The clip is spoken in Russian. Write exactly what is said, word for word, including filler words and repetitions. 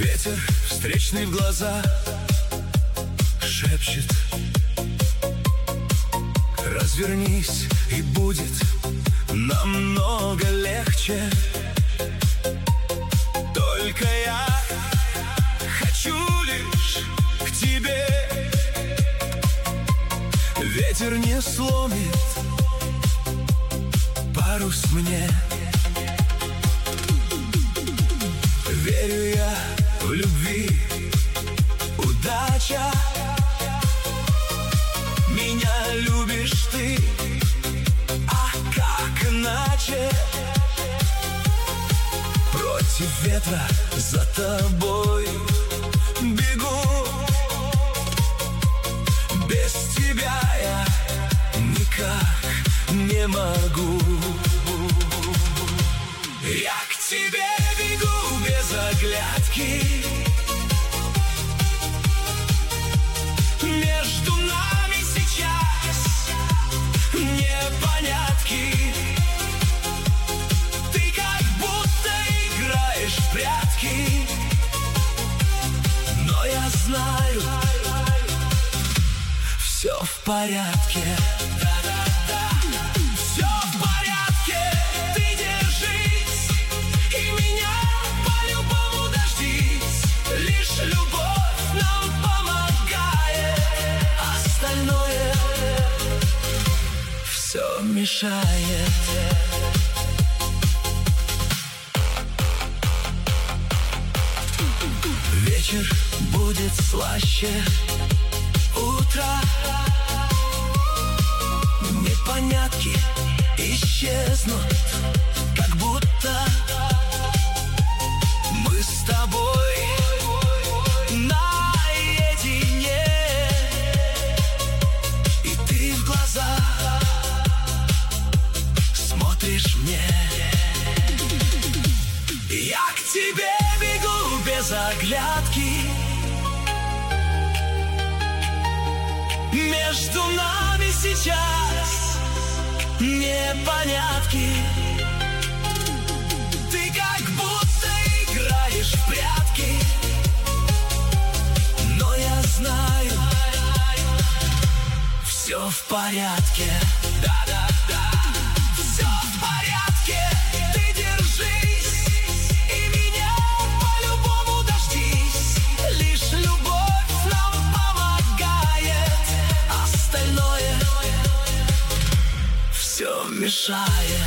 Ветер встречный в глаза шепчет: развернись, и будет намного легче. Только я хочу лишь к тебе. Ветер не сломит парус мне. Верю я в любви, удача. Меня любишь ты, а как иначе? Против ветра за тобой бегу. Без тебя я никак не могу. Я к тебе бегу без оглядки. Между нами сейчас непонятки. Ты как будто играешь в прятки, но я знаю, все в порядке. Все в порядке, ты держись, и меня по-любому дождись. Лишь любовь нам помогает, остальное все мешает. Вечер будет слаще утра. Непонятки исчезнут, как будто мы с тобой наедине. И ты в глаза смотришь мне. Я к тебе бегу без оглядки. Между нами сейчас непонятки. Ты как будто играешь в прятки, но я знаю, все в порядке. Да-да-да, все в порядке. Ты держись, и меня по-любому дождись. Лишь любовь нам помогает, остальное все мешает.